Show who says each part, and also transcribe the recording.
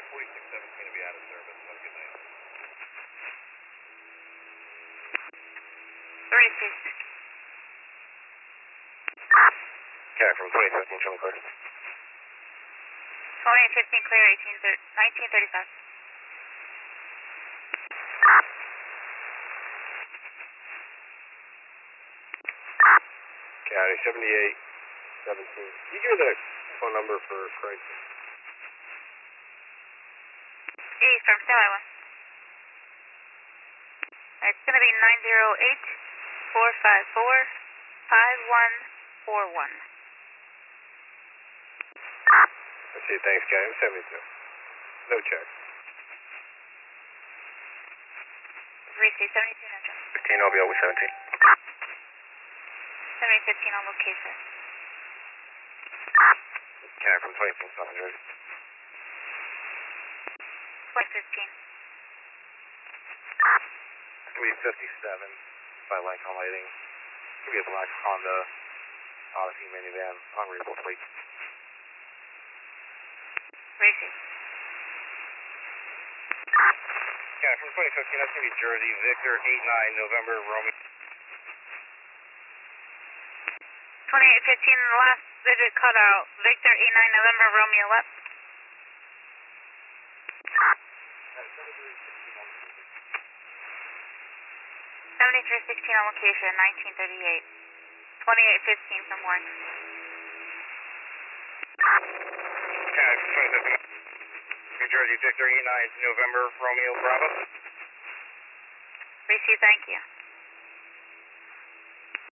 Speaker 1: 4617 to be out of service. Have a good night.
Speaker 2: 36.
Speaker 1: Okay, from 2015, show me clear.
Speaker 2: 2815 clear, 1935.
Speaker 1: County 7817. Did you hear the phone number for Craig?
Speaker 2: East from Semi 1. It's going to be 908-454-5141.
Speaker 1: Let's see, thanks, County 72. No check.
Speaker 2: 72 Metro.
Speaker 1: 15, I'll be over 17.
Speaker 2: 7015 on location.
Speaker 1: County from 2015, South Jersey.
Speaker 2: 2015.
Speaker 1: 357 by Lincoln Lighting. It's going to be a black Honda Odyssey minivan on readable plate.
Speaker 2: Racing.
Speaker 1: Yeah, from 2015, that's going to be Jersey, Victor 89, November, Romeo.
Speaker 2: 2815, the last digit cut out. Victor 89 November Romeo left. 7316 on location, 1938. 2815 from Warren.
Speaker 1: Yeah, from 2015. New Jersey, Victor 89, November, Romeo, Bravo.
Speaker 2: Receive, thank you.